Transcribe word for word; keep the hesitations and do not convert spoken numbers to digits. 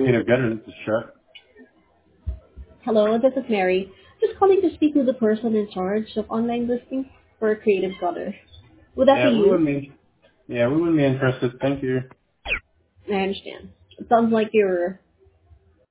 Creative Gutter. This is Chuck. Hello, this is Mary. Just calling to speak with the person in charge of online listings for Creative Gutter. Would that be Yeah, we you? wouldn't be. Yeah, we wouldn't be interested. Thank you. I understand. It sounds like you're